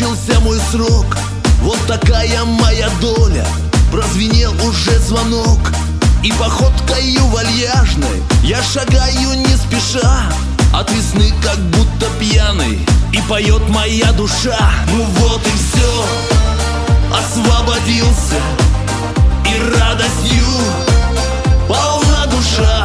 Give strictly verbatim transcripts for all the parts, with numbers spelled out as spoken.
кончился мой срок, вот такая моя доля. Прозвенел уже звонок, и походкою вальяжной я шагаю не спеша от весны, как будто пьяный, и поет моя душа. Ну вот и все, освободился, и радостью полна душа.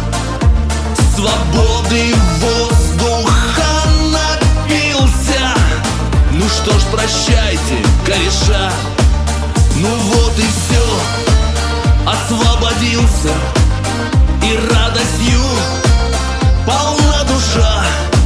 Свободы воздуха напился. Ну что ж, прощайте, кореша. Ну вот и все, освободился, и радостью полна душа.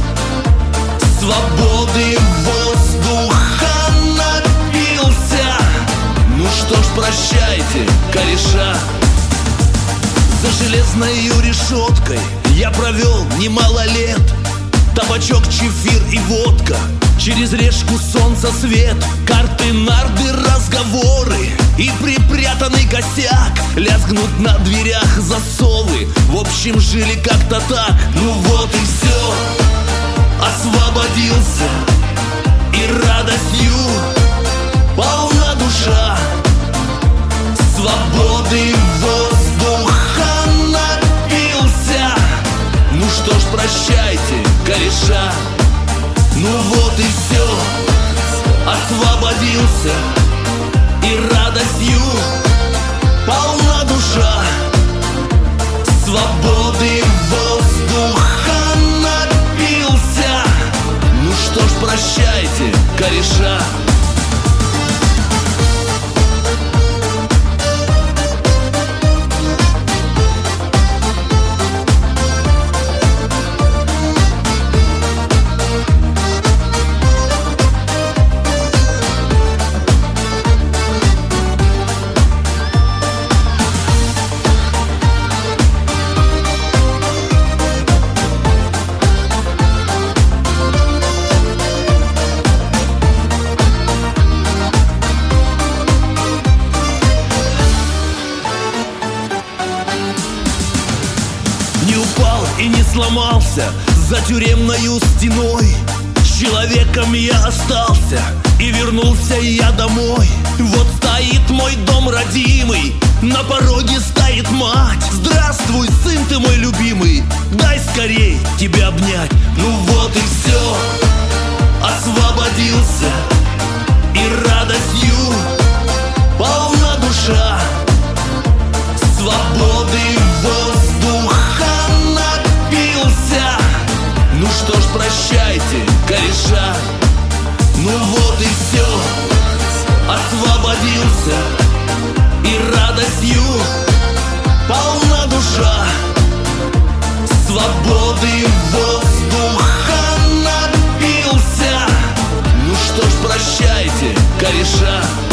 Свободы воздуха напился. Ну что ж, прощайте, кореша. За железною решеткой я провел немало лет. Табачок, чефир и водка, через решку солнца свет, карты, нарды, разговоры и припрятанный косяк. Лязгнут на дверях засовы, в общем, жили как-то так. Ну вот и все, освободился, и радостью полна душа. Свободы воздуха напился. Ну что ж, прощайте, кореша. Ну вот и все, освободился, и радостью полна душа. Свободы воздуха напился. Ну что ж, прощайте, кореша. Не упал и не сломался за тюремною стеной. Человеком я остался, и вернулся я домой. Вот стоит мой дом родимый, на пороге стоит мать. Здравствуй, сын ты мой любимый, дай скорей тебя обнять. Ну вот и все, освободился, и радостью полна душа. Свободы воздуха напился. Ну что ж, прощайте, кореша. Ну вот и все, освободился, и радостью полна душа. Свободы воздуха напился. Ну что ж, прощайте, кореша.